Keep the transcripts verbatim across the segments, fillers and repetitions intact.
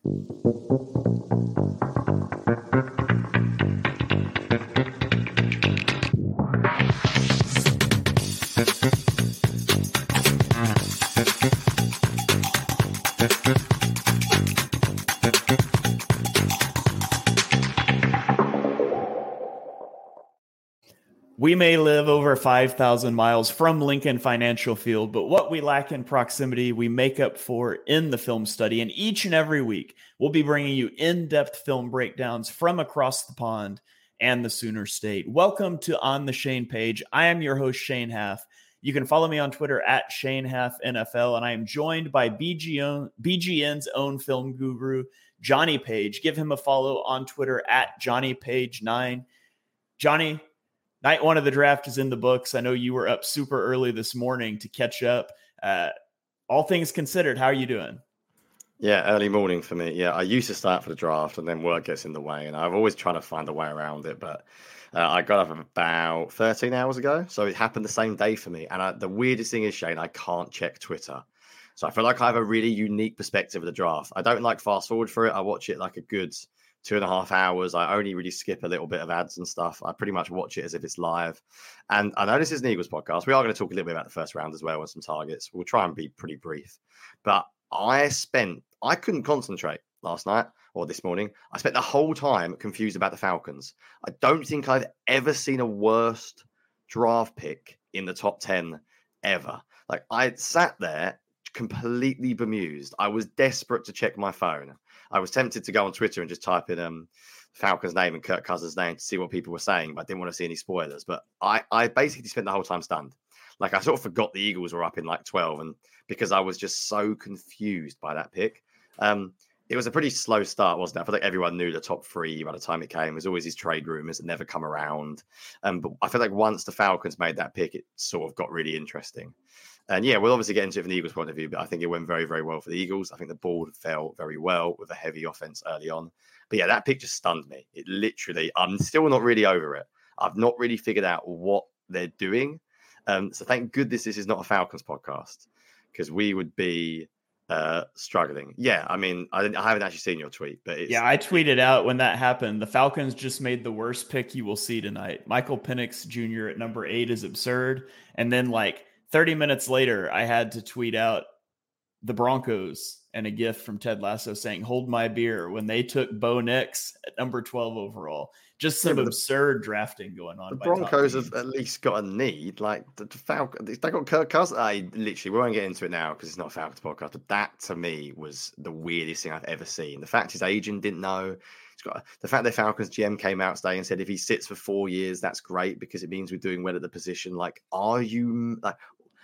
We may live over five thousand miles from Lincoln Financial Field, but what we lack in proximity, we make up for in the film study. And each and every week, we'll be bringing you in-depth film breakdowns from across the pond and the Sooner State. Welcome to On the Shane Page. I am your host, Shane Haff. You can follow me on Twitter at Shane Haff N F L, and I am joined by B G O, B G N's own film guru, Johnny Page. Give him a follow on Twitter at Johnny Page nine. Johnny, night one of the draft is in the books. I know you were up super early this morning to catch up. Uh, all things considered, how are you doing? Yeah, early morning for me. Yeah, I used to start for the draft and then work gets in the way. And I've always tried to find a way around it. But uh, I got up about thirteen hours ago. So it happened the same day for me. And I, the weirdest thing is, Shane, I can't check Twitter. So I feel like I have a really unique perspective of the draft. I don't like fast forward for it. I watch it like a good two and a half hours. I only really skip a little bit of ads and stuff. I pretty much watch it as if it's live. And I know this is an Eagles podcast. We are going to talk a little bit about the first round as well and some targets. We'll try and be pretty brief. But I spent, I couldn't concentrate last night or this morning. I spent the whole time confused about the Falcons. I don't think I've ever seen a worst draft pick in the top ten ever. Like I sat there completely bemused. I was desperate to check my phone. I was tempted to go on Twitter and just type in um, Falcon's name and Kirk Cousins' name to see what people were saying, but I didn't want to see any spoilers. But I, I basically spent the whole time stunned. Like I sort of forgot the Eagles were up in like twelve, and because I was just so confused by that pick. Um, it was a pretty slow start, wasn't it? I feel like everyone knew the top three by the time it came. There's always these trade rumors that never come around. Um, but I feel like once the Falcons made that pick, it sort of got really interesting. And yeah, we'll obviously get into it from the Eagles' point of view, but I think it went very, very well for the Eagles. I think the board fell very well with a heavy offense early on. But yeah, that pick just stunned me. It literally, I'm still not really over it. I've not really figured out what they're doing. Um, so thank goodness this is not a Falcons podcast, because we would be uh, struggling. Yeah, I mean, I, I haven't actually seen your tweet, but it's... Yeah, I tweeted out when that happened, the Falcons just made the worst pick you will see tonight. Michael Penix Junior at number eight is absurd. And then like, thirty minutes later, I had to tweet out the Broncos and a gift from Ted Lasso saying, hold my beer, when they took Bo Nix at number twelve overall. Just some yeah, absurd the, drafting going on. The Broncos have at least got a need. Like the, the Falcons, they got Kirk Cousins. I literally, we won't get into it now because it's not a Falcons podcast, but that to me was the weirdest thing I've ever seen. The fact his agent didn't know. It's got, the fact that Falcons G M came out today and said if he sits for four years, that's great because it means we're doing well at the position. Like, are you like,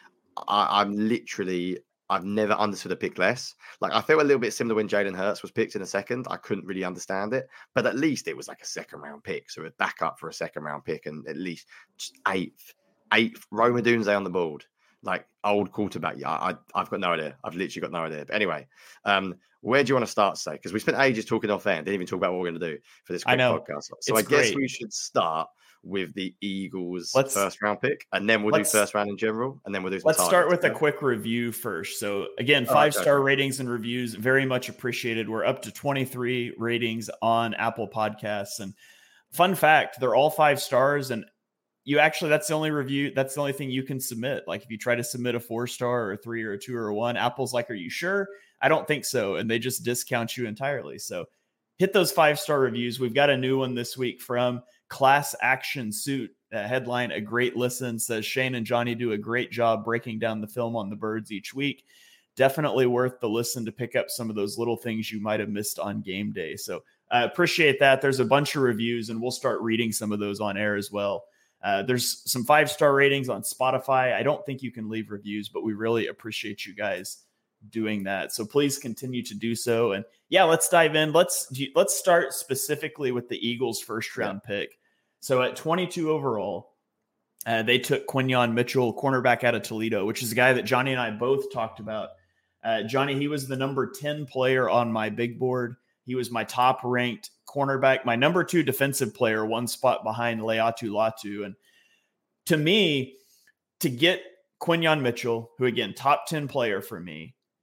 I, I'm literally, I've never understood a pick less. Like, I feel a little bit similar when Jalen Hurts was picked in a second. I couldn't really understand it, but at least it was like a second round pick. So it back up for a second round pick and at least eighth, eighth, Rome Odunze on the board. Like, old quarterback. Yeah, I, I've got no idea. I've literally got no idea. But anyway, um, where do you want to start, say? Because we spent ages talking off air and didn't even talk about what we're going to do for this quick podcast. So it's I guess great. We should start with the Eagles' let's, first round pick, and then we'll do first round in general, and then we'll do some Let's targets. Start with a quick review first. So again, five-star right, ratings and reviews, very much appreciated. We're up to twenty-three ratings on Apple Podcasts. And fun fact, they're all five stars, and you actually, that's the only review, that's the only thing you can submit. Like if you try to submit a four-star or a three or a two or a one, Apple's like, are you sure? I don't think so. And they just discount you entirely. So hit those five-star reviews. We've got a new one this week from Class Action Suit. Uh, headline, a great listen, says Shane and Johnny do a great job breaking down the film on the birds each week. Definitely worth the listen to pick up some of those little things you might have missed on game day. So I uh, appreciate that. There's a bunch of reviews, and we'll start reading some of those on air as well. Uh, there's some five-star ratings on Spotify. I don't think you can leave reviews, but we really appreciate you guys doing that. So please continue to do so. And yeah, let's dive in. Let's let's start specifically with the Eagles' first round yeah. pick. So at twenty-two overall, uh, they took Quinyon Mitchell, cornerback out of Toledo, which is a guy that Johnny and I both talked about. Uh, Johnny, he was the number ten player on my big board. He was my top ranked cornerback, my number two defensive player, one spot behind Leatu Latu. And to me, to get Quinyon Mitchell, who again, top ten player for me,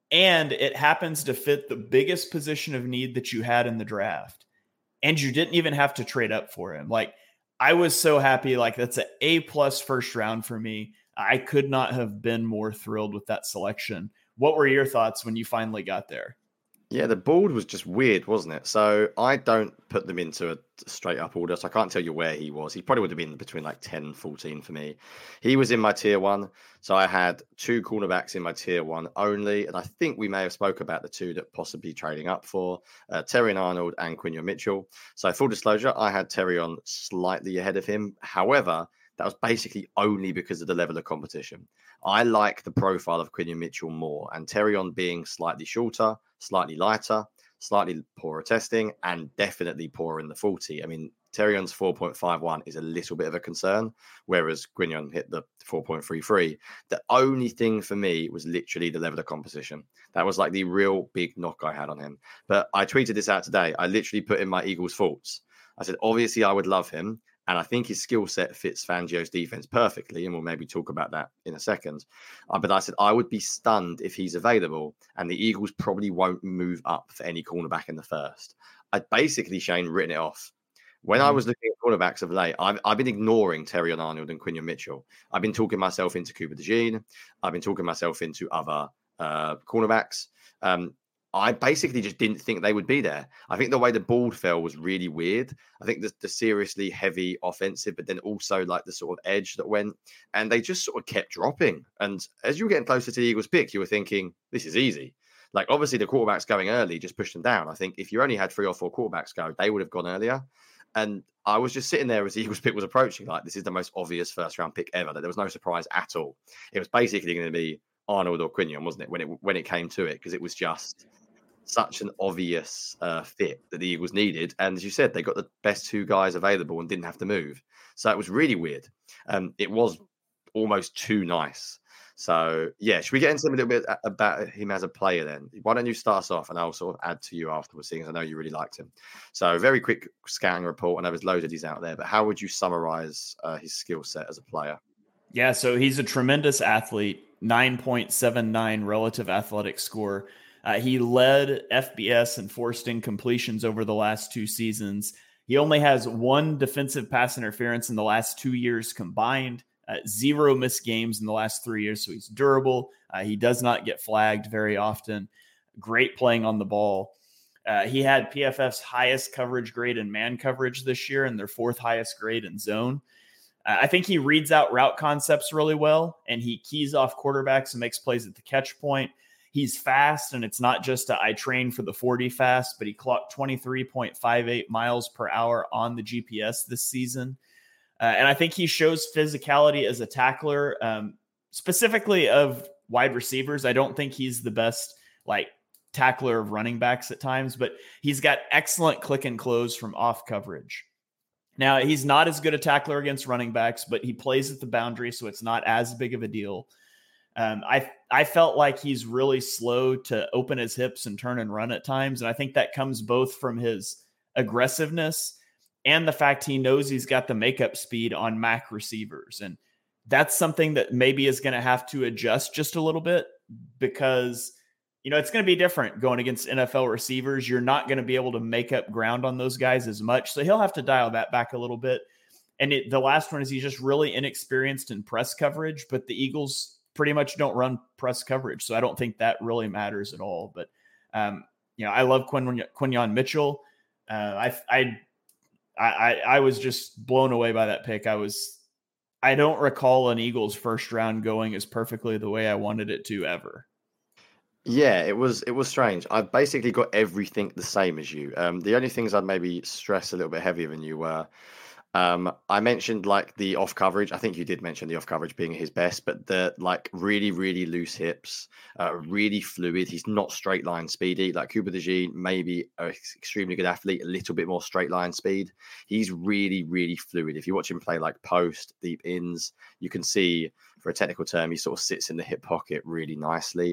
and it happens to fit the biggest position of need that you had in the draft. And you didn't even have to trade up for him. Like, I was so happy. Like, that's an A plus first round for me. I could not have been more thrilled with that selection. What were your thoughts when you finally got there? Yeah, the board was just weird, wasn't it? So I don't put them into a straight up order, so I can't tell you where he was. He probably would have been between like ten and fourteen for me. He was in my tier one. So I had two cornerbacks in my tier one only. And I think we may have spoke about the two that possibly trading up for, uh, Terrion Arnold and Quinyon Mitchell. So full disclosure, I had Terrion slightly ahead of him. However, that was basically only because of the level of competition. I like the profile of Quinyon Mitchell more, and Terrion being slightly shorter, slightly lighter, slightly poorer testing, and definitely poorer in the forty. I mean, Terrion's four point five one is a little bit of a concern, whereas Quinyon hit the four point three three. The only thing for me was literally the level of competition. That was like the real big knock I had on him. But I tweeted this out today. I literally put in my Eagles thoughts. I said, obviously, I would love him. And I think his skill set fits Fangio's defense perfectly. And we'll maybe talk about that in a second. Uh, but I said, I would be stunned if he's available. And the Eagles probably won't move up for any cornerback in the first. I'd basically, Shane, written it off. When mm-hmm. I was looking at cornerbacks of late, I've, I've been ignoring Terrion Arnold and Quinyon Mitchell. I've been talking myself into Cooper DeJean. I've been talking myself into other uh, cornerbacks. Um, I basically just didn't think they would be there. I think the way the board fell was really weird. I think the, the seriously heavy offensive, but then also like the sort of edge that went, and they just sort of kept dropping. And as you were getting closer to the Eagles pick, you were thinking, this is easy. Like, obviously the quarterbacks going early just pushed them down. I think if you only had three or four quarterbacks go, they would have gone earlier. And I was just sitting there as the Eagles pick was approaching, like, this is the most obvious first round pick ever. That there was no surprise at all. It was basically going to be Arnold or Quinyon, wasn't it? When it when it came to it, because it was just such an obvious uh, fit that the Eagles needed. And as you said, they got the best two guys available and didn't have to move. So it was really weird. Um, it was almost too nice. So, yeah, should we get into a little bit about him as a player then? Why don't you start us off and I'll sort of add to you afterwards, seeing as I know you really liked him. So, very quick scouting report. I know there's loads of these out there, but how would you summarize uh, his skill set as a player? Yeah, so he's a tremendous athlete, nine point seven nine relative athletic score. Uh, he led F B S in forced incompletions over the last two seasons. He only has one defensive pass interference in the last two years combined, uh, zero missed games in the last three years. So he's durable. Uh, he does not get flagged very often. Great playing on the ball. Uh, he had P F F's highest coverage grade in man coverage this year and their fourth highest grade in zone. Uh, I think he reads out route concepts really well, and he keys off quarterbacks and makes plays at the catch point. He's fast, and it's not just a, I train for the forty fast, but he clocked twenty-three point five eight miles per hour on the G P S this season. Uh, and I think he shows physicality as a tackler, um, specifically of wide receivers. I don't think he's the best like tackler of running backs at times, but he's got excellent click and close from off coverage. Now, he's not as good a tackler against running backs, but he plays at the boundary, so it's not as big of a deal. Um, I I felt like he's really slow to open his hips and turn and run at times. And I think that comes both from his aggressiveness and the fact he knows he's got the makeup speed on M A C receivers. And that's something that maybe is going to have to adjust just a little bit because, you know, it's going to be different going against N F L receivers. You're not going to be able to make up ground on those guys as much. So he'll have to dial that back a little bit. And it, the last one is he's just really inexperienced in press coverage, but the Eagles pretty much don't run press coverage. So I don't think that really matters at all. But, um, you know, I love Quin- Quinyon Mitchell. Uh, I, I, I, I was just blown away by that pick. I was, I don't recall an Eagles first round going as perfectly the way I wanted it to ever. Yeah, it was it was strange. I've basically got everything the same as you. Um, the only things I'd maybe stress a little bit heavier than you were, um, I mentioned like the off coverage. I think you did mention the off coverage being his best, but the like really, really loose hips, uh, really fluid. He's not straight line speedy. Like Cooper DeJean, maybe an extremely good athlete, a little bit more straight line speed. He's really, really fluid. If you watch him play like post, deep ins, you can see, for a technical term, he sort of sits in the hip pocket really nicely.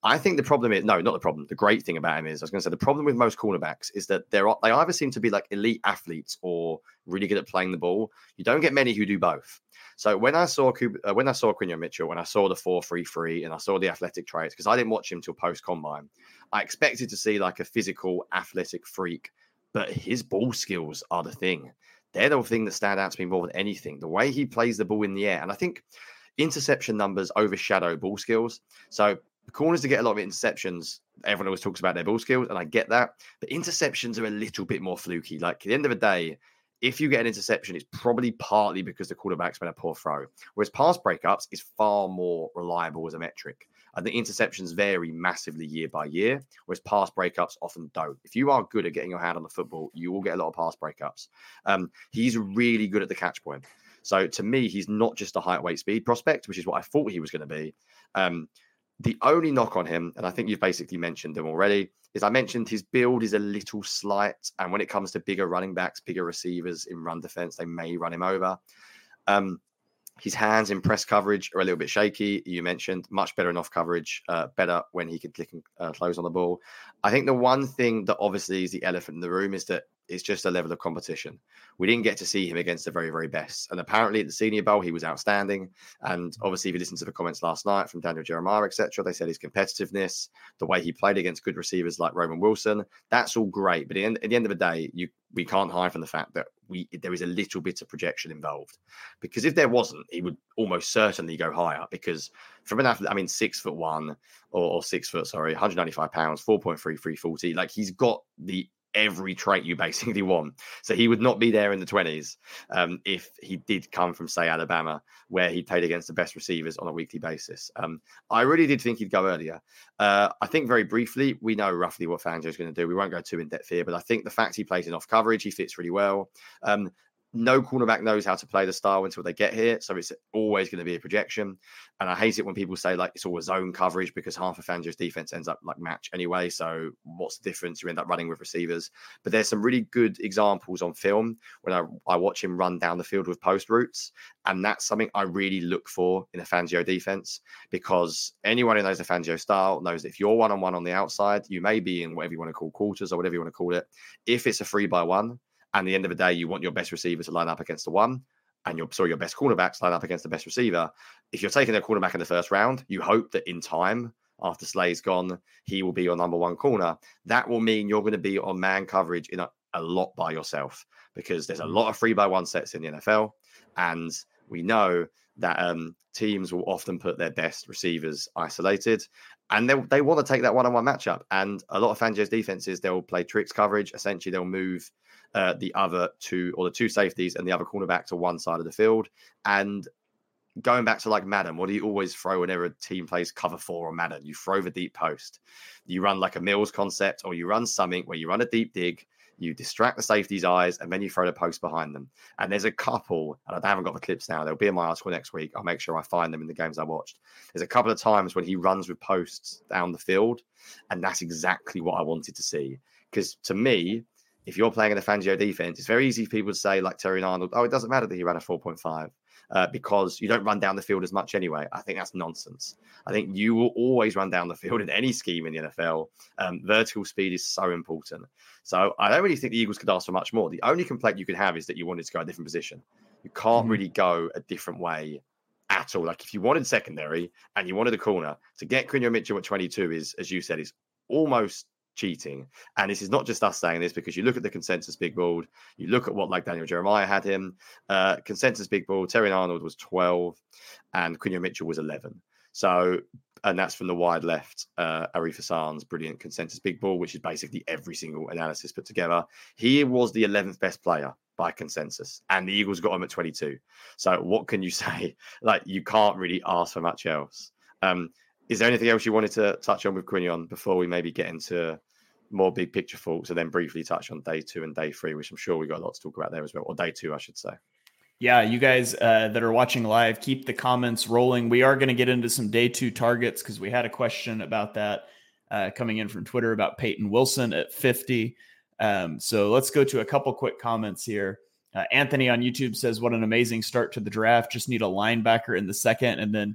I think the problem is, no, not the problem. The great thing about him is, I was going to say, the problem with most cornerbacks is that they're, they either seem to be like elite athletes or really good at playing the ball. You don't get many who do both. So when I saw uh, when I saw Quinyon Mitchell, when I saw the four three three and I saw the athletic traits, because I didn't watch him till post combine, I expected to see like a physical athletic freak, but his ball skills are the thing. They're the thing that stand out to me more than anything. The way he plays the ball in the air, and I think interception numbers overshadow ball skills. So corners to get a lot of interceptions, everyone always talks about their ball skills, and I get that. But interceptions are a little bit more fluky. Like at the end of the day, if you get an interception, it's probably partly because the quarterback's made a poor throw. Whereas pass breakups is far more reliable as a metric. I think interceptions vary massively year by year, whereas pass breakups often don't. If you are good at getting your hand on the football, you will get a lot of pass breakups. Um, he's really good at the catch point. So to me, he's not just a height, weight, speed prospect, which is what I thought he was going to be. Um, the only knock on him, and I think you've basically mentioned them already, is I mentioned his build is a little slight. And when it comes to bigger running backs, bigger receivers in run defense, they may run him over. Um, his hands in press coverage are a little bit shaky. You mentioned much better in off coverage, uh, better when he could click and uh, close on the ball. I think the one thing that obviously is the elephant in the room is that it's just a level of competition. We didn't get to see him against the very, very best. And apparently at the Senior Bowl, he was outstanding. And obviously, if you listen to the comments last night from Daniel Jeremiah, et cetera, they said his competitiveness, the way he played against good receivers like Roman Wilson, that's all great. But at the end, at the end of the day, you we can't hide from the fact that we there is a little bit of projection involved. Because if there wasn't, he would almost certainly go higher. Because from an athlete, I mean, six foot one or, or six foot, sorry, one hundred ninety-five pounds, four point three, three forty, like he's got the every trait you basically want. So he would not be there in the twenties um, if he did come from, say, Alabama, where he played against the best receivers on a weekly basis. Um, I really did think he'd go earlier. Uh, I think very briefly, we know roughly what Fangio is going to do. We won't go too in-depth here, but I think the fact he plays in off coverage, he fits really well. Um, No cornerback knows how to play the style until they get here. So it's always going to be a projection. And I hate it when people say like it's all a zone coverage because half of Fangio's defense ends up like match anyway. So what's the difference? You end up running with receivers. But there's some really good examples on film when I, I watch him run down the field with post routes. And that's something I really look for in a Fangio defense, because anyone who knows the Fangio style knows that if you're one-on-one on the outside, you may be in whatever you want to call quarters or whatever you want to call it. If it's a three by one, and at the end of the day, you want your best receiver to line up against the one, and your sorry, your best cornerbacks line up against the best receiver. If you're taking a cornerback in the first round, you hope that in time, after Slay's gone, he will be your number one corner. That will mean you're going to be on man coverage in a, a lot by yourself, because there's a lot of three by one sets in the N F L, and we know that um, teams will often put their best receivers isolated, and they they want to take that one-on-one matchup. And a lot of Fangio's defenses, they'll play tricks coverage. Essentially, they'll move Uh, the other two or the two safeties and the other cornerback to one side of the field. And going back to like Madden, what do you always throw whenever a team plays cover four on Madden? You throw the deep post. You run like a Mills concept, or you run something where you run a deep dig, you distract the safety's eyes, and then you throw the post behind them. And there's a couple, and I haven't got the clips now, they'll be in my article next week. I'll make sure I find them in the games I watched. There's a couple of times when he runs with posts down the field, and that's exactly what I wanted to see. Because to me, if you're playing in a Fangio defense, it's very easy for people to say, like Terry Arnold, oh, it doesn't matter that he ran a four point five uh, because you don't run down the field as much anyway. I think that's nonsense. I think you will always run down the field in any scheme in the N F L. Um, vertical speed is so important. So I don't really think the Eagles could ask for much more. The only complaint you could have is that you wanted to go a different position. You can't mm-hmm. really go a different way at all. Like if you wanted secondary and you wanted a corner, to get Quinyon Mitchell at twenty-two is, as you said, is almost cheating. And this is not just us saying this, because you look at the consensus big board, you look at what like Daniel Jeremiah had him, uh, consensus big board, Terry Arnold was twelve and Quinyon Mitchell was eleven. So, and that's from the wide left, uh, Arif Hassan's brilliant consensus big ball, which is basically every single analysis put together. He was the eleventh best player by consensus, and the Eagles got him at twenty-two. So what can you say? Like, you can't really ask for much else. Um, Is there anything else you wanted to touch on with Quinyon before we maybe get into more big picture thoughts, and then briefly touch on day two and day three, which I'm sure we got a lot to talk about there as well, or day two, I should say. Yeah, you guys uh, that are watching live, keep the comments rolling. We are going to get into some day two targets because we had a question about that uh, coming in from Twitter about Peyton Wilson at fifty. Um, so let's go to a couple quick comments here. Uh, Anthony on YouTube says, what an amazing start to the draft. Just need a linebacker in the second. And then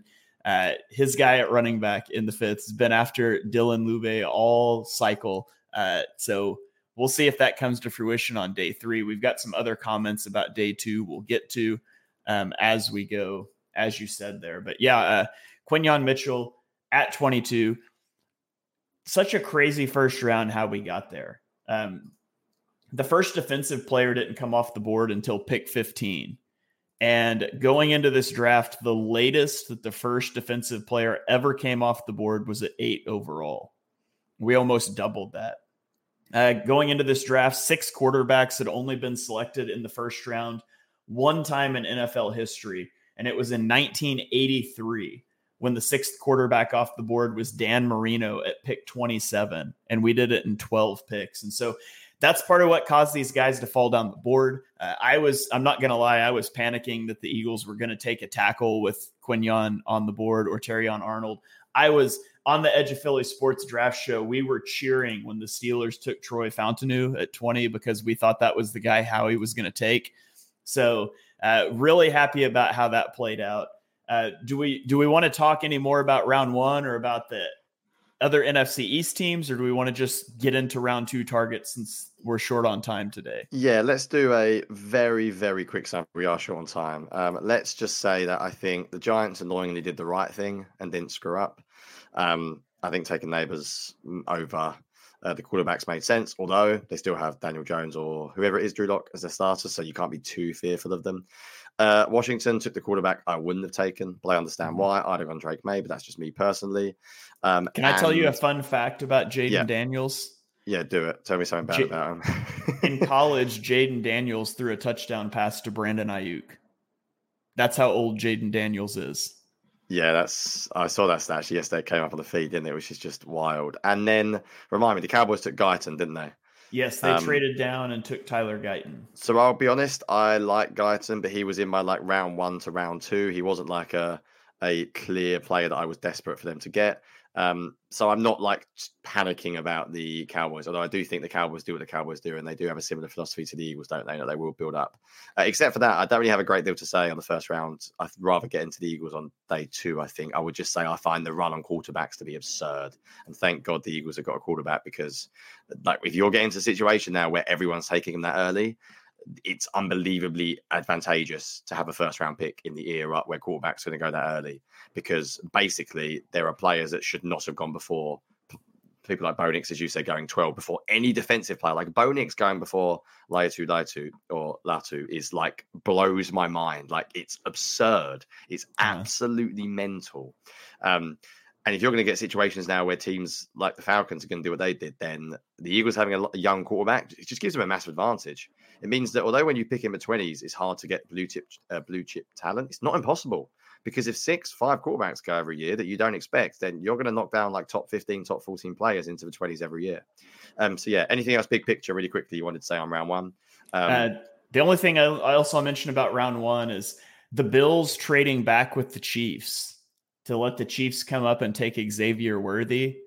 Uh, his guy at running back in the fifth has been after Dylan Lube all cycle. Uh, so we'll see if that comes to fruition on day three. We've got some other comments about day two we'll get to um, as we go, as you said there. But yeah, uh, Quinyon Mitchell at twenty-two. Such a crazy first round how we got there. Um, the first defensive player didn't come off the board until pick fifteen. And going into this draft, the latest that the first defensive player ever came off the board was at eight overall. We almost doubled that. Uh, going into this draft, six quarterbacks had only been selected in the first round one time in N F L history, and it was in nineteen eighty-three when the sixth quarterback off the board was Dan Marino at pick twenty-seven, and we did it in twelve picks. And so that's part of what caused these guys to fall down the board. Uh, I was, I'm not going to lie, I was panicking that the Eagles were going to take a tackle with Quinyon on the board or Terrion Arnold. I was on the Edge of Philly Sports Draft Show. We were cheering when the Steelers took Troy Fountainu at twenty because we thought that was the guy Howie was going to take. So uh, really happy about how that played out. Uh, do we do we want to talk any more about round one or about the other N F C East teams, or do we want to just get into round two targets since we're short on time today? Yeah, let's do a very, very quick summary. We are short on time. Um, let's just say that I think the Giants annoyingly did the right thing and didn't screw up. Um, I think taking Neighbors over uh, the quarterbacks made sense, although they still have Daniel Jones or whoever it is, Drew Lock, as their starter, so you can't be too fearful of them. Uh, Washington took the quarterback I wouldn't have taken, but I understand why. I'd have gone Drake May, but that's just me personally. Um, Can I and, tell you a fun fact about Jaden yeah. Daniels? Yeah, do it. Tell me something bad J- about him. In college, Jaden Daniels threw a touchdown pass to Brandon Ayuk. That's how old Jaden Daniels is. Yeah, that's. I saw that stat actually yesterday. It came up on the feed, didn't it? Which is just wild. And then, remind me, the Cowboys took Guyton, didn't they? Yes, they um, traded down and took Tyler Guyton. So I'll be honest, I like Guyton, but he was in my like round one to round two. He wasn't like a a clear player that I was desperate for them to get. Um, so I'm not like panicking about the Cowboys, although I do think the Cowboys do what the Cowboys do, and they do have a similar philosophy to the Eagles, don't they? That they will build up. Uh, except for that, I don't really have a great deal to say on the first round. I'd rather get into the Eagles on day two, I think. I would just say I find the run on quarterbacks to be absurd. And thank God the Eagles have got a quarterback, because like if you're getting to a situation now where everyone's taking them that early, it's unbelievably advantageous to have a first round pick in the era where quarterbacks are going to go that early, because basically there are players that should not have gone before. People like Bo Nix, as you say, going twelve before any defensive player. Like Bo Nix going before Laiatu Laiatu or Latu is like blows my mind. Like it's absurd. It's absolutely yeah. mental. Um, And if you're going to get situations now where teams like the Falcons are going to do what they did, then the Eagles having a, a young quarterback, it just gives them a massive advantage. It means that although when you pick in the twenties, it's hard to get blue chip, uh, blue chip talent, it's not impossible. Because if six, five quarterbacks go every year that you don't expect, then you're going to knock down like top fifteen, top fourteen players into the twenties every year. Um, so yeah, anything else big picture really quickly you wanted to say on round one? Um, uh, the only thing I, I also mentioned about round one is the Bills trading back with the Chiefs to let the Chiefs come up and take Xavier Worthy.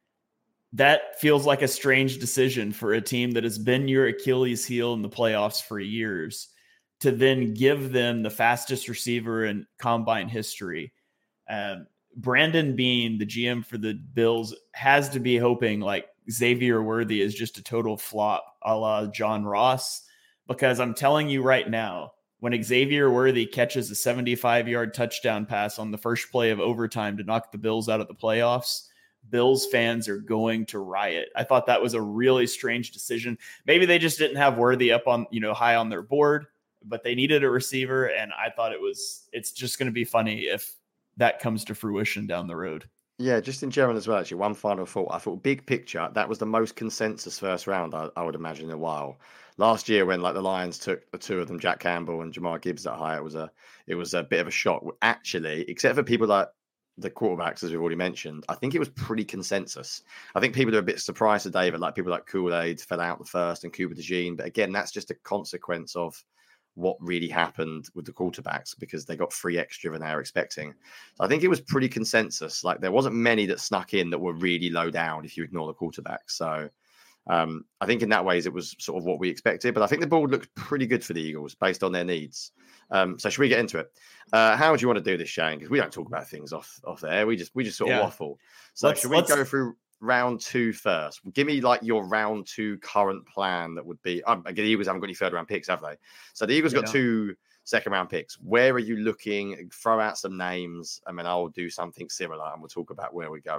That feels like a strange decision for a team that has been your Achilles heel in the playoffs for years, to then give them the fastest receiver in combine history. Um, Brandon Beane, the G M for the Bills, has to be hoping like Xavier Worthy is just a total flop a la John Ross, because I'm telling you right now, when Xavier Worthy catches a seventy-five-yard touchdown pass on the first play of overtime to knock the Bills out of the playoffs, Bills fans are going to riot. I thought that was a really strange decision. Maybe they just didn't have Worthy up on, you know, high on their board, but they needed a receiver, and I thought it was, it's just going to be funny if that comes to fruition down the road. Yeah, just in general as well, actually, one final thought. I thought big picture, that was the most consensus first round, I, I would imagine, in a while. Last year, when like the Lions took the two of them, Jack Campbell and Jamar Gibbs, that high, it was a it was a bit of a shock. Actually, except for people like the quarterbacks, as we've already mentioned, I think it was pretty consensus. I think people are a bit surprised today, but like people like Kool-Aid fell out the first and Cooper DeJean. But again, that's just a consequence of what really happened with the quarterbacks, because they got three extra than they were expecting. So I think it was pretty consensus. Like there wasn't many that snuck in that were really low down if you ignore the quarterbacks. So Um, I think in that ways it was sort of what we expected, but I think the board looked pretty good for the Eagles based on their needs. Um, so should we get into it? Uh, how would you want to do this, Shane? Because we don't talk about things off off there. We just we just sort of yeah. waffle. So let's, should we let's... go through round two first? Give me like your round two current plan that would be. Um, again, the Eagles haven't got any third round picks, have they? So the Eagles yeah. got two second round picks. Where are you looking? Throw out some names, and then I'll do something similar, and we'll talk about where we're going.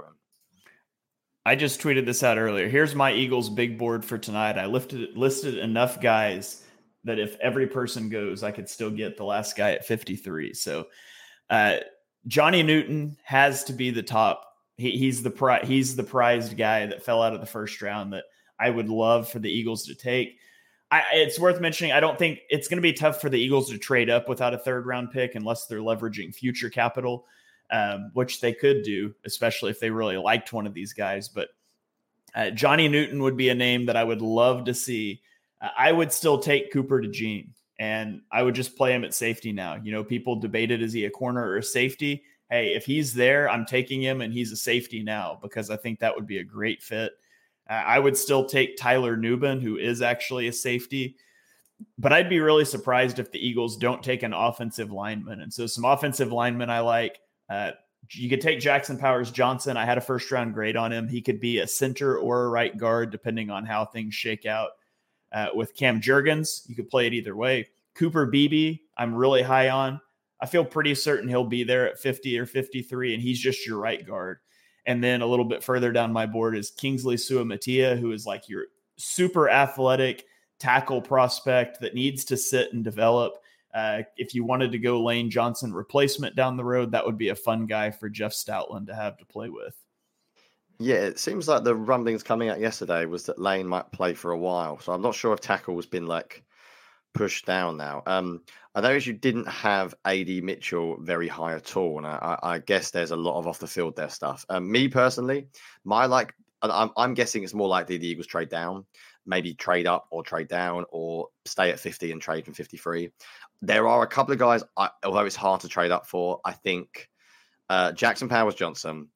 I just tweeted this out earlier. Here's my Eagles big board for tonight. I lifted, listed enough guys that if every person goes, I could still get the last guy at fifty-three. So uh, Johnny Newton has to be the top. He, he's the pri- he's the prized guy that fell out of the first round that I would love for the Eagles to take. I, it's worth mentioning, I don't think it's going to be tough for the Eagles to trade up without a third round pick unless they're leveraging future capital. Um, which they could do, especially if they really liked one of these guys. But uh, Johnny Newton would be a name that I would love to see. Uh, I would still take Cooper DeJean, and I would just play him at safety now. You know, people debated, is he a corner or a safety? Hey, if he's there, I'm taking him, and he's a safety now because I think that would be a great fit. Uh, I would still take Tyler Nubin, who is actually a safety. But I'd be really surprised if the Eagles don't take an offensive lineman. And so some offensive linemen I like. Uh, you could take Jackson Powers Johnson. I had a first round grade on him. He could be a center or a right guard, depending on how things shake out. Uh, with Cam Jurgens, you could play it either way. Cooper Beebe, I'm really high on. I feel pretty certain he'll be there at fifty or fifty-three, and he's just your right guard. And then a little bit further down my board is Kingsley Suamataia, who is like your super athletic tackle prospect that needs to sit and develop. Uh, if you wanted to go Lane Johnson replacement down the road, that would be a fun guy for Jeff Stoutland to have to play with. Yeah, it seems like the rumblings coming out yesterday was that Lane might play for a while. So I'm not sure if tackle has been like pushed down now. Um, I noticed you didn't have A D Mitchell very high at all. And I, I guess there's a lot of off the field there stuff. Um, me personally, my like, I'm, I'm guessing it's more likely the Eagles trade down, maybe trade up or trade down or stay at fifty and trade from fifty-three. There are a couple of guys, I, although it's hard to trade up for, I think uh, Jackson Powers Johnson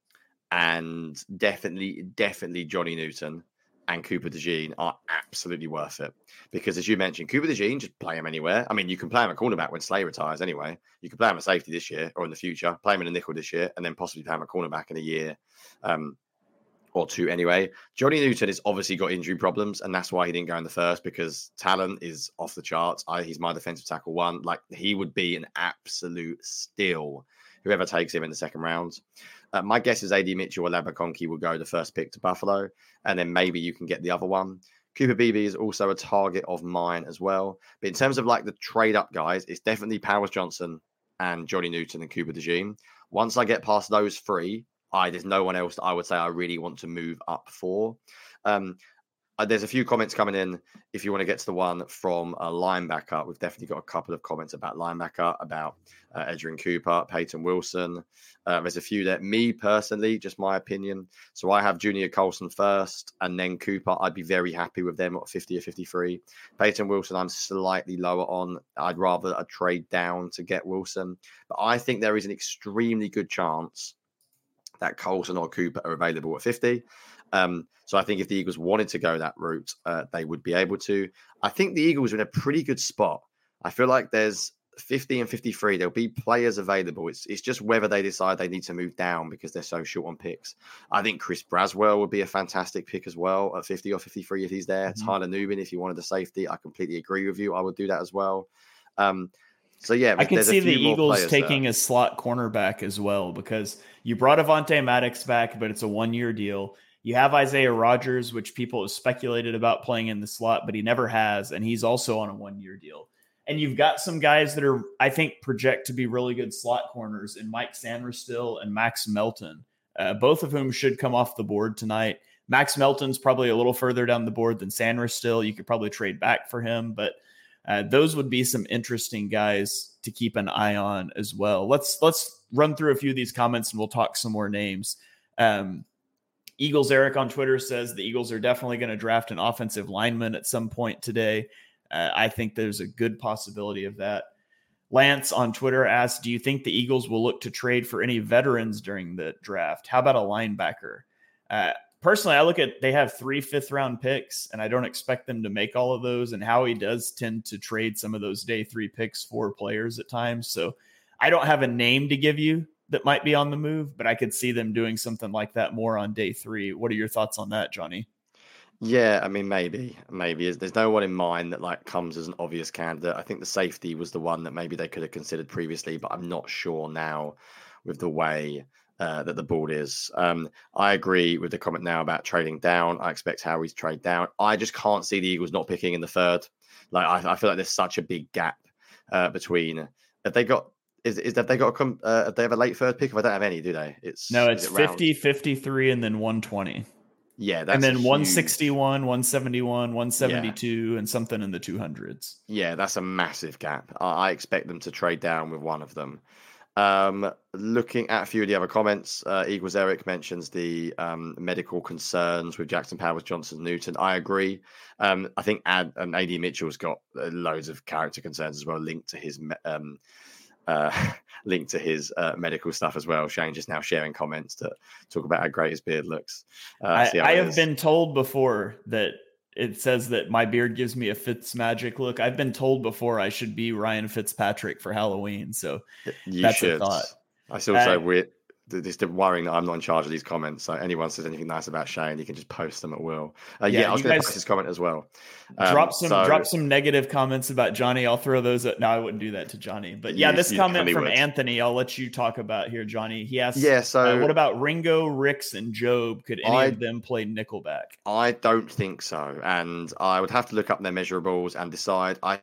and definitely, definitely Johnny Newton and Cooper DeJean are absolutely worth it. Because as you mentioned, Cooper DeJean, just play him anywhere. I mean, you can play him at cornerback when Slay retires anyway. You can play him at safety this year or in the future, play him in a nickel this year, and then possibly play him at cornerback in a year. Um, or two anyway. Johnny Newton has obviously got injury problems, and that's why he didn't go in the first, because talent is off the charts. I, he's my defensive tackle one. Like, he would be an absolute steal, whoever takes him in the second round. Uh, my guess is A D Mitchell or Labaconki will go the first pick to Buffalo, and then maybe you can get the other one. Cooper Beebe is also a target of mine as well. But in terms of like the trade up guys, it's definitely Powers Johnson and Johnny Newton and Cooper DeJean. Once I get past those three, I, there's no one else that I would say I really want to move up for. Um, uh, there's a few comments coming in. If you want to get to the one from a linebacker, we've definitely got a couple of comments about linebacker, about uh, Adrian Cooper, Peyton Wilson. Uh, there's a few there. Me personally, just my opinion. So I have Junior Colson first and then Cooper. I'd be very happy with them at fifty or fifty-three. Peyton Wilson, I'm slightly lower on. I'd rather a trade down to get Wilson. But I think there is an extremely good chance that Colson or Cooper are available at fifty. Um, so I think if the Eagles wanted to go that route, uh, they would be able to. I think the Eagles are in a pretty good spot. I feel like there's fifty and fifty-three. There'll be players available. It's it's just whether they decide they need to move down because they're so short on picks. I think Chris Braswell would be a fantastic pick as well at fifty or fifty-three if he's there. Mm-hmm. Tyler Nubin, if you wanted a safety, I completely agree with you. I would do that as well. Um, So, yeah, I can see the Eagles taking there. a slot cornerback as well, because you brought Avonte Maddox back, but it's a one-year deal. You have Isaiah Rodgers, which people have speculated about playing in the slot, but he never has, and he's also on a one-year deal. And you've got some guys that are, I think, project to be really good slot corners in Mike Sanderstill and Max Melton, uh, both of whom should come off the board tonight. Max Melton's probably a little further down the board than Sanderstill. You could probably trade back for him, but Uh, those would be some interesting guys to keep an eye on as well. Let's let's run through a few of these comments and we'll talk some more names. Um, Eagles Eric on Twitter says the Eagles are definitely going to draft an offensive lineman at some point today. Uh, I think there's a good possibility of that. Lance on Twitter asks, do you think the Eagles will look to trade for any veterans during the draft? How about a linebacker? Uh, personally, I look at, they have three fifth round picks, and I don't expect them to make all of those. And Howie does tend to trade some of those day three picks for players at times. So I don't have a name to give you that might be on the move, but I could see them doing something like that more on day three. What are your thoughts on that, Johnny? Yeah, I mean, maybe, maybe there's no one in mind that like comes as an obvious candidate. I think the safety was the one that maybe they could have considered previously, but I'm not sure now with the way uh, that the board is. Um, I agree with the comment now about trading down. I expect Howie to trade down. I just can't see the Eagles not picking in the third. Like, I, I feel like there's such a big gap uh, between. Have they got? Is is have they got? A, uh, have they have a late third pick? If I don't have any, do they? It's no, it's it fifty, fifty-three, and then one twenty. Yeah, that's and then huge... one sixty-one, one seventy-one, one seventy-two, yeah. and something in the two hundreds. Yeah, that's a massive gap. I, I expect them to trade down with one of them. Um, looking at a few of the other comments, uh, Eagles Eric mentions the um, medical concerns with Jackson Powers, Johnson, Newton. I agree. Um, I think Ad, um, A D Mitchell's got loads of character concerns as well, linked to his um, uh, linked to his uh, medical stuff as well. Shane just now sharing comments that talk about how great his beard looks. Uh, I, I have been told before that it says that my beard gives me a Fitzmagic look. I've been told before I should be Ryan Fitzpatrick for Halloween. So you that's should. a thought. I still say uh, we're just worrying that I'm not in charge of these comments. So anyone says anything nice about Shane, you can just post them at will. Uh, yeah, yeah, I was going to post his comment as well. Um, drop some so, drop some negative comments about Johnny. I'll throw those at. No, I wouldn't do that to Johnny. But yeah, you, this you comment from would. Anthony, I'll let you talk about here, Johnny. He asks, yeah, so uh, what about Ringo, Ricks, and Job? Could any I, of them play nickelback? I don't think so. And I would have to look up their measurables and decide. I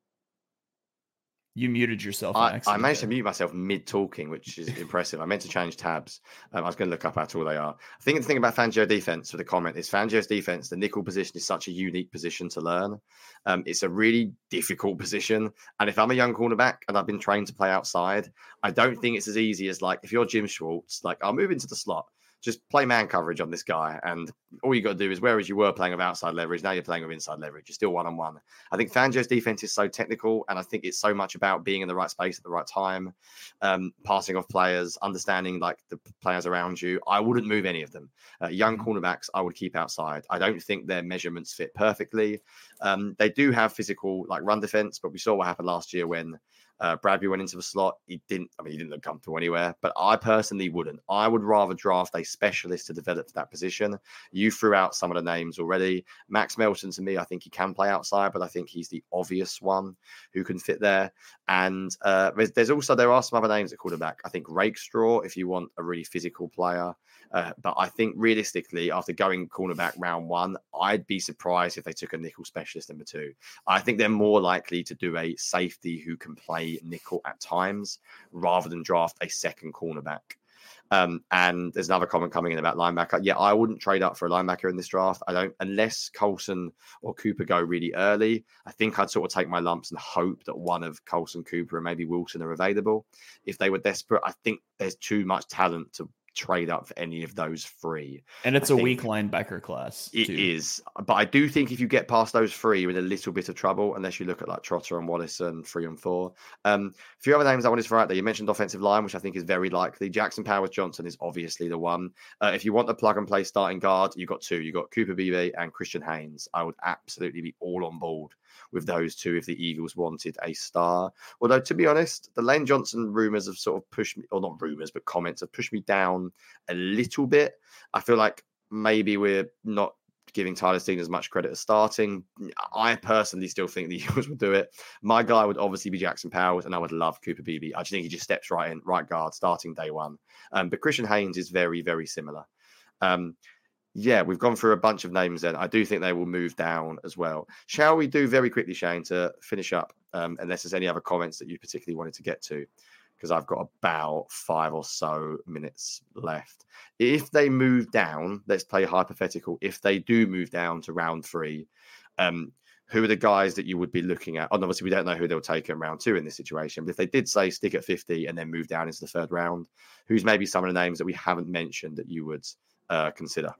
You muted yourself. I, I managed to mute myself mid talking, which is impressive. I meant to change tabs. Um, I was going to look up how tall they are. I think the thing about Fangio defense for the comment is Fangio's defense, the nickel position is such a unique position to learn. Um, it's a really difficult position. And if I'm a young cornerback and I've been trained to play outside, I don't think it's as easy as like, if you're Jim Schwartz, like I'll move into the slot. Just play man coverage on this guy. And all you got to do is, whereas you were playing with outside leverage, now you're playing with inside leverage. You're still one-on-one. I think Fangio's defense is so technical, and I think it's so much about being in the right space at the right time, um, passing off players, understanding like the players around you. I wouldn't move any of them. Uh, young cornerbacks, I would keep outside. I don't think their measurements fit perfectly. Um, they do have physical like run defense, but we saw what happened last year when Uh, Bradbury went into the slot. He didn't, I mean, he didn't look comfortable anywhere, but I personally wouldn't. I would rather draft a specialist to develop that position. You threw out some of the names already. Max Melton, to me, I think he can play outside, but I think he's the obvious one who can fit there. And uh, there's, there's also, there are some other names at quarterback. I think Rakestraw, if you want a really physical player. Uh, but I think realistically, after going cornerback round one, I'd be surprised if they took a nickel specialist number two. I think they're more likely to do a safety who can play nickel at times rather than draft a second cornerback. Um, and there's another comment coming in about linebacker. Yeah, I wouldn't trade up for a linebacker in this draft. I don't, unless Colson or Cooper go really early. I think I'd sort of take my lumps and hope that one of Colson, Cooper, and maybe Wilson are available. If they were desperate, I think there's too much talent to trade up for any of those three. And it's I a weak linebacker class. It too. is. But I do think if you get past those three, you're in a little bit of trouble, unless you look at like Trotter and Wallace and three and four. Um, a few other names I wanted to throw out there. You mentioned offensive line, which I think is very likely. Jackson Powers Johnson is obviously the one. Uh, if you want the plug and play starting guard, you've got two. You've got Cooper Beebe and Christian Haynes. I would absolutely be all on board with those two if the Eagles wanted a star. Although, to be honest, the Lane Johnson rumors have sort of pushed me, or not rumors, but comments have pushed me down a little bit. I feel like maybe we're not giving Tyler Steen as much credit as starting. I personally still think the Eagles would do it. My guy would obviously be Jackson Powers, and I would love Cooper Beebe. I just think he just steps right in, right guard, starting day one. Um, but Christian Haynes is very, very similar. Um, Yeah, we've gone through a bunch of names then. I do think they will move down as well. Shall we do very quickly, Shane, to finish up, um, unless there's any other comments that you particularly wanted to get to, because I've got about five or so minutes left. If they move down, let's play hypothetical. If they do move down to round three, um, who are the guys that you would be looking at? And obviously, we don't know who they'll take in round two in this situation. But if they did say stick at fifty and then move down into the third round, who's maybe some of the names that we haven't mentioned that you would uh, consider?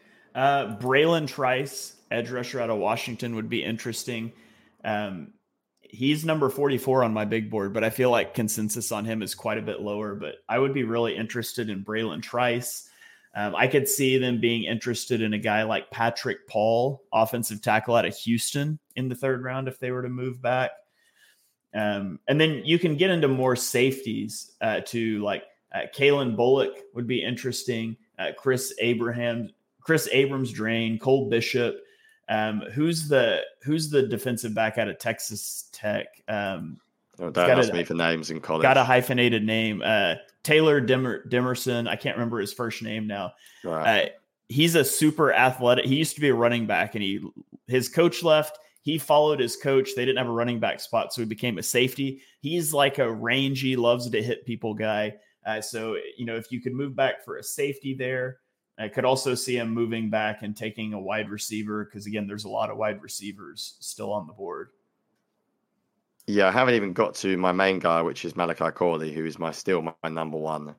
Uh, Braylon Trice, edge rusher out of Washington, would be interesting. Um, he's number forty-four on my big board, but I feel like consensus on him is quite a bit lower. But I would be really interested in Braylon Trice. Um, I could see them being interested in a guy like Patrick Paul, offensive tackle out of Houston, in the third round if they were to move back. Um, and then you can get into more safeties uh, to like uh, Kalen Bullock would be interesting. Uh, Chris Abraham, Chris Abrams Drain, Cole Bishop. Um, who's the who's the defensive back out of Texas Tech? Um, oh, don't ask a, me for names in college. Got a hyphenated name. Uh, Taylor Dimmer, Dimmerson. I can't remember his first name now. Right. Uh, he's a super athletic. He used to be a running back, and he his coach left. He followed his coach. They didn't have a running back spot, so he became a safety. He's like a rangy, loves to hit people guy. Uh, so, you know, if you could move back for a safety there, I could also see him moving back and taking a wide receiver because, again, there's a lot of wide receivers still on the board. Yeah, I haven't even got to my main guy, which is Malachi Corley, who is my still my number one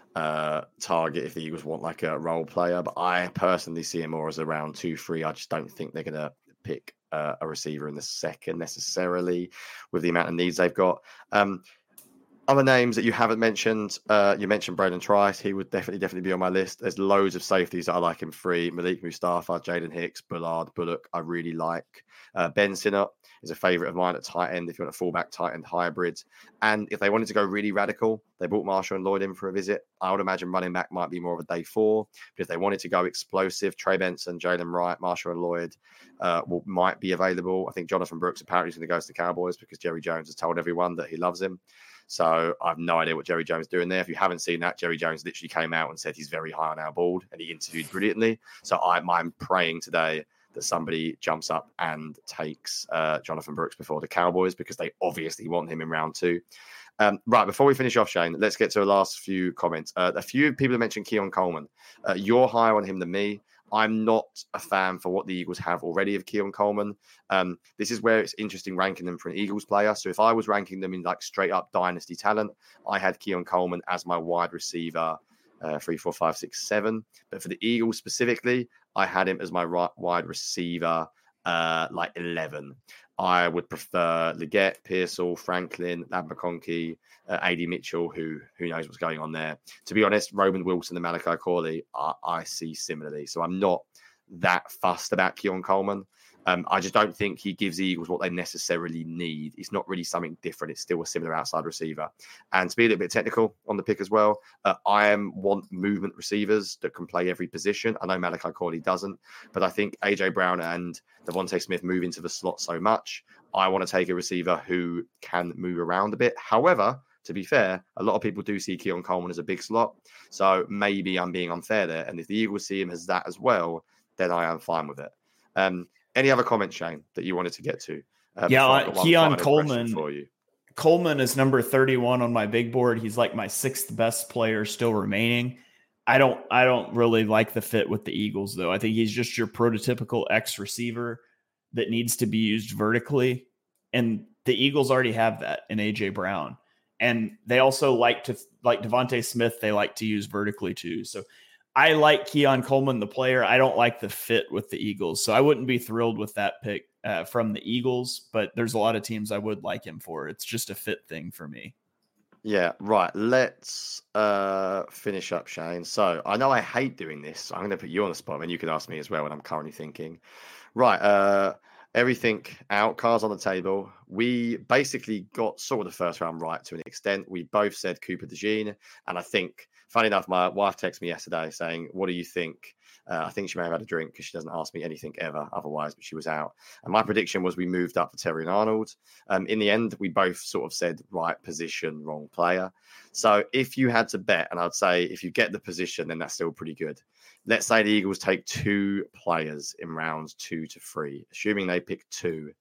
uh, target if the Eagles want like a role player. But I personally see him more as a round two, three. I just don't think they're going to pick uh, a receiver in the second necessarily with the amount of needs they've got. Um, Other names that you haven't mentioned, uh, you mentioned Braden Trice. He would definitely, definitely be on my list. There's loads of safeties that I like him free. Malik Mustafa, Jaden Hicks, Bullard, Bullock, I really like. Uh, Ben Sinnott is a favorite of mine at tight end if you want a fullback tight end hybrid. And if they wanted to go really radical, they brought Marshall and Lloyd in for a visit. I would imagine running back might be more of a day four. But if they wanted to go explosive, Trey Benson, Jalen Wright, Marshall and Lloyd uh, will, might be available. I think Jonathan Brooks apparently is going to go to the Cowboys because Jerry Jones has told everyone that he loves him. So I have no idea what Jerry Jones is doing there. If you haven't seen that, Jerry Jones literally came out and said he's very high on our board, and he interviewed brilliantly. So I'm, I'm praying today that somebody jumps up and takes uh, Jonathan Brooks before the Cowboys because they obviously want him in round two. Um, right, before we finish off, Shane, let's get to the last few comments. Uh, a few people have mentioned Keon Coleman. Uh, you're higher on him than me. I'm not a fan for what the Eagles have already of Keon Coleman. Um, this is where it's interesting ranking them for an Eagles player. So if I was ranking them in like straight up dynasty talent, I had Keon Coleman as my wide receiver, uh, three, four, five, six, seven. But for the Eagles specifically, I had him as my right wide receiver, uh, like eleven. I would prefer Leggett, Pearsall, Franklin, Lab McConkey, uh, A D Mitchell, who who knows what's going on there. To be honest, Roman Wilson and Malachi Corley, I, I see similarly. So I'm not that fussed about Keon Coleman. Um, I just don't think he gives the Eagles what they necessarily need. It's not really something different. It's still a similar outside receiver. And to be a little bit technical on the pick as well, uh, I am want movement receivers that can play every position. I know Malachi Corley doesn't, but I think A J Brown and Devontae Smith move into the slot so much. I want to take a receiver who can move around a bit. However, to be fair, a lot of people do see Keon Coleman as a big slot. So maybe I'm being unfair there. And if the Eagles see him as that as well, then I am fine with it. Um, Any other comments, Shane, that you wanted to get to? Uh, yeah, uh, Keon Coleman. For you. Coleman is number thirty-one on my big board. He's like my sixth best player still remaining. I don't, I don't really like the fit with the Eagles, though. I think he's just your prototypical X receiver that needs to be used vertically, and the Eagles already have that in A J Brown, and they also like to like Devontae Smith. They like to use vertically too. So I like Keon Coleman, the player. I don't like the fit with the Eagles. So I wouldn't be thrilled with that pick uh, from the Eagles, but there's a lot of teams I would like him for. It's just a fit thing for me. Yeah, right. Let's uh, finish up, Shane. So I know I hate doing this. So I'm going to put you on the spot, and you can ask me as well when I'm currently thinking. Right. Uh, everything out, cards on the table. We basically got sort of the first round right to an extent. We both said Cooper DeJean, and I think, funny enough, my wife texted me yesterday saying, what do you think? Uh, I think she may have had a drink because she doesn't ask me anything ever otherwise, but she was out. And my prediction was we moved up for Terry and Arnold. Um, in the end, we both sort of said right position, wrong player. So if you had to bet, and I'd say if you get the position, then that's still pretty good. Let's say the Eagles take two players in rounds two to three, assuming they pick two.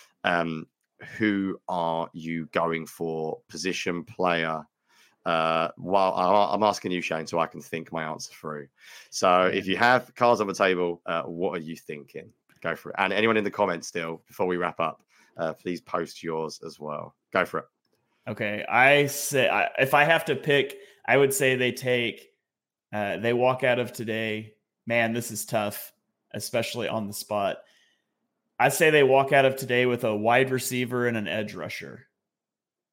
Um, who are you going for? Position, player? Uh, well, I'm asking you, Shane, so I can think my answer through. So if you have cards on the table, uh, what are you thinking? Go for it. And anyone in the comments still, before we wrap up, uh, please post yours as well. Go for it. Okay. I say, I, if I have to pick, I would say they take, uh, they walk out of today. Man, this is tough, especially on the spot. I say they walk out of today with a wide receiver and an edge rusher.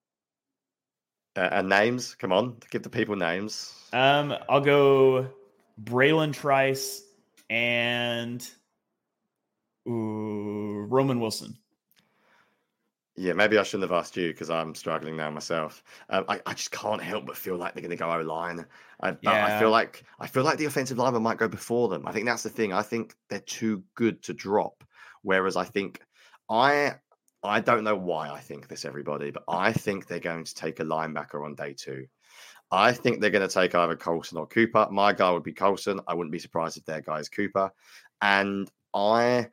Uh, and names, come on, give the people names. Um, I'll go Braylon Trice, and ooh, Roman Wilson. Yeah, maybe I shouldn't have asked you because I'm struggling now myself. Um, I, I just can't help but feel like they're going to go O-line. I, but Yeah. I feel like I feel like the offensive lineman might go before them. I think that's the thing. I think they're too good to drop. Whereas I think I I don't know why I think this, everybody, but I think they're going to take a linebacker on day two. I think they're going to take either Colson or Cooper. My guy would be Colson. I wouldn't be surprised if their guy is Cooper. And I...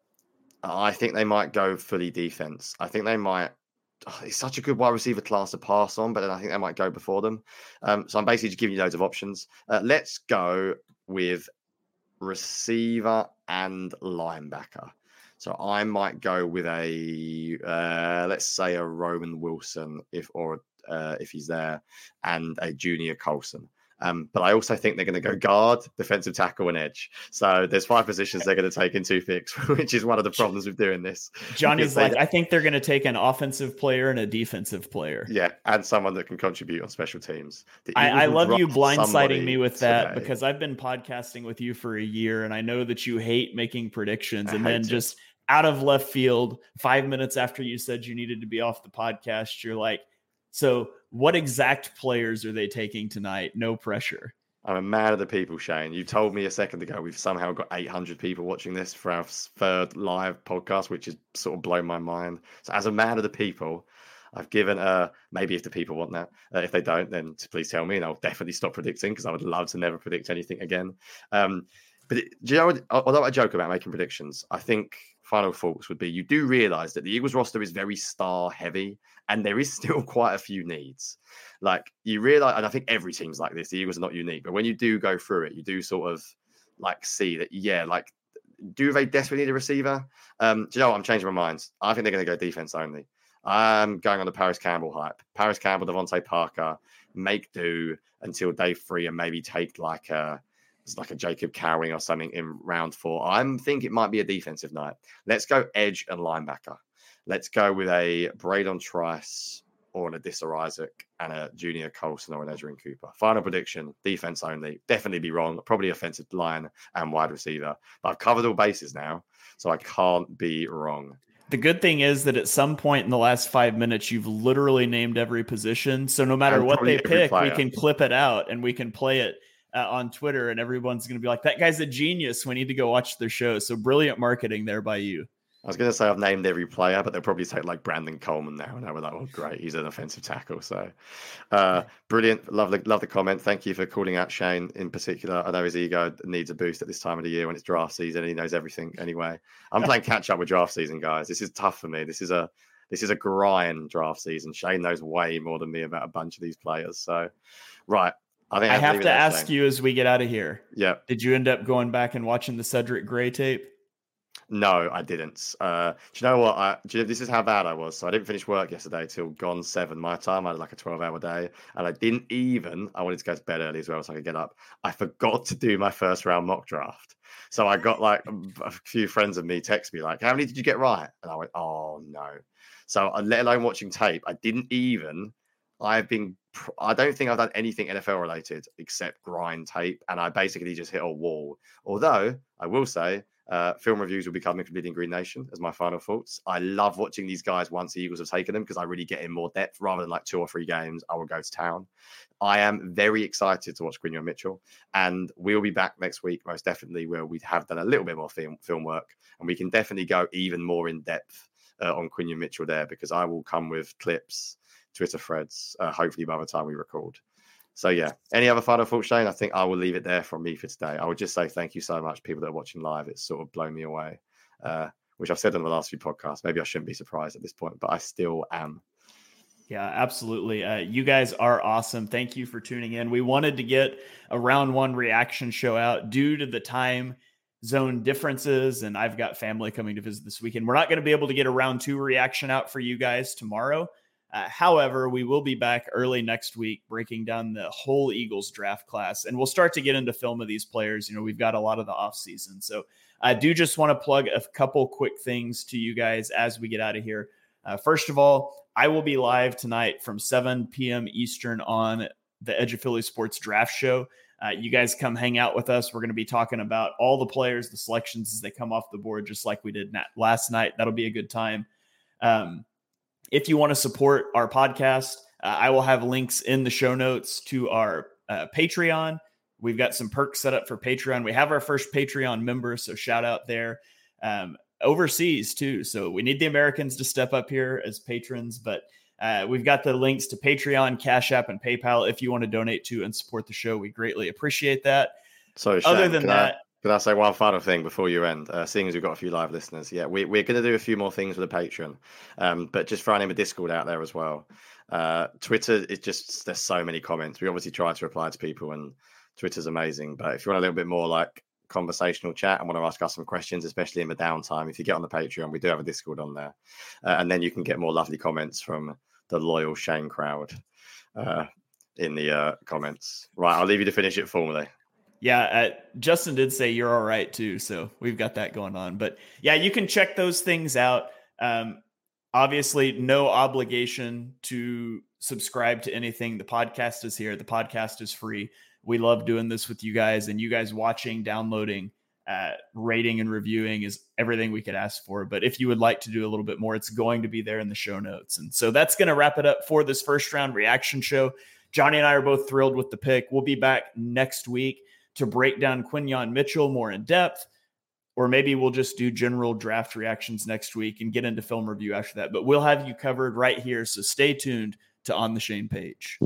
I think they might go fully defense. I think they might. Oh, it's such a good wide receiver class to pass on, but then I think they might go before them. Um, so I'm basically just giving you loads of options. Uh, let's go with receiver and linebacker. So I might go with a uh, let's say a Roman Wilson if or uh, if he's there, and a Junior Colson. Um, but I also think they're going to go guard, defensive tackle, and edge. So there's five positions they're going to take in two picks, which is one of the problems with doing this. Johnny's like, I think they're going to take an offensive player and a defensive player. Yeah, and someone that can contribute on special teams. I, I love you blindsiding me with that today. Because I've been podcasting with you for a year, and I know that you hate making predictions. I and then just out of left field, five minutes after you said you needed to be off the podcast, you're like, so what exact players are they taking tonight? No pressure. I'm a man of the people, Shane. You told me a second ago we've somehow got eight hundred people watching this for our third live podcast, which is sort of blown my mind. So as a man of the people, I've given uh maybe if the people want that. Uh, if they don't, then please tell me and I'll definitely stop predicting because I would love to never predict anything again. Um, but it, do you know, although I joke about making predictions, I think final thoughts would be you do realize that the Eagles roster is very star heavy and there is still quite a few needs. Like you realize, and I think every team's like this, the Eagles are not unique, but when you do go through it, you do sort of like see that, yeah, like do they desperately need a receiver? Um, do you know what? I'm changing my mind. I think they're going to go defense only. I'm going on the Paris Campbell hype. Paris Campbell, Devontae Parker, make do until day three and maybe take like a, it's like a Jacob Cowing or something in round four. I think it might be a defensive night. Let's go edge and linebacker. Let's go with a Braylon Trice or an Adissa Isaac and a Junior Colson or an Edgerrin Cooper. Final prediction, defense only. Definitely be wrong. Probably offensive line and wide receiver. But I've covered all bases now, so I can't be wrong. The good thing is that at some point in the last five minutes, you've literally named every position. So no matter what they pick, player. we can clip it out and we can play it Uh, on Twitter, and everyone's going to be like, that guy's a genius. We need to go watch their show. So brilliant marketing there by you. I was going to say I've named every player, but they'll probably take like Brandon Coleman now. And I was like, oh, great. He's an offensive tackle. So uh, brilliant. Love the, love the comment. Thank you for calling out Shane in particular. I know his ego needs a boost at this time of the year when it's draft season and he knows everything anyway. I'm playing catch up with draft season, guys. This is tough for me. This is a, this is a grind draft season. Shane knows way more than me about a bunch of these players. So, right. I, think I, I have to ask you as we get out of here. Yeah. Did you end up going back and watching the Cedric Gray tape? No, I didn't. Uh, do you know what? I, do you know, this is how bad I was. So I didn't finish work yesterday till gone seven my time. I had like a twelve hour day and I didn't even, I wanted to go to bed early as well so I could get up. I forgot to do my first round mock draft. So I got like a, a few friends of me text me like, how many did you get right? And I went, oh no. So let alone watching tape, I didn't even, I've been, I don't think I've done anything N F L related except grind tape. And I basically just hit a wall. Although I will say, uh, film reviews will be coming from Bleeding Green Nation as my final thoughts. I love watching these guys once the Eagles have taken them because I really get in more depth rather than like two or three games. I will go to town. I am very excited to watch Quinyon Mitchell and we'll be back next week, most definitely, where we have done a little bit more film, film work and we can definitely go even more in depth uh, on Quinyon Mitchell there because I will come with clips, Twitter threads, uh, hopefully by the time we record. So yeah, any other final thoughts, Shane? I think I will leave it there from me for today. I would just say thank you so much, people that are watching live. It's sort of blown me away, uh, which I've said on the last few podcasts. Maybe I shouldn't be surprised at this point, but I still am. Yeah, absolutely. Uh, you guys are awesome. Thank you for tuning in. We wanted to get a round one reaction show out due to the time zone differences, and I've got family coming to visit this weekend. We're not going to be able to get a round two reaction out for you guys tomorrow. Uh, however, we will be back early next week breaking down the whole Eagles draft class, and we'll start to get into film of these players. You know, we've got a lot of the offseason. So I do just want to plug a couple quick things to you guys as we get out of here. Uh, first of all, I will be live tonight from seven p.m. Eastern on the Edge of Philly Sports Draft Show. Uh, you guys come hang out with us. We're going to be talking about all the players, the selections as they come off the board, just like we did na- last night. That'll be a good time. Um, if you want to support our podcast, uh, I will have links in the show notes to our uh, Patreon. We've got some perks set up for Patreon. We have our first Patreon member, so shout out there. Um, overseas too. So we need the Americans to step up here as patrons, but uh, we've got the links to Patreon, Cash App, and PayPal if you want to donate to and support the show. We greatly appreciate that. So Shane, other than can that, I, can I say one final thing before you end? Uh, seeing as we've got a few live listeners, yeah, we, we're going to do a few more things with the Patreon, um, but just throwing in a Discord out there as well. Uh, Twitter is just, there's so many comments. We obviously try to reply to people, and Twitter's amazing. But if you want a little bit more like conversational chat and want to ask us some questions, especially in the downtime, if you get on the Patreon, we do have a Discord on there, uh, and then you can get more lovely comments from the loyal Shane crowd uh, in the uh, comments. Right, I'll leave you to finish it formally. Yeah, uh, Justin did say you're all right too, so we've got that going on. But yeah, you can check those things out. Um, obviously, no obligation to subscribe to anything. The podcast is here. The podcast is free. We love doing this with you guys, and you guys watching, downloading, uh, rating, and reviewing is everything we could ask for. But if you would like to do a little bit more, it's going to be there in the show notes. And so that's going to wrap it up for this first round reaction show. Johnny and I are both thrilled with the pick. We'll be back next week to break down Quinyon Mitchell more in depth, or maybe we'll just do general draft reactions next week and get into film review after that. But we'll have you covered right here. So stay tuned to On the Shane Page.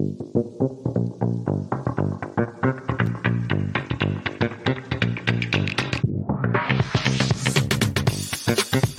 Thank you.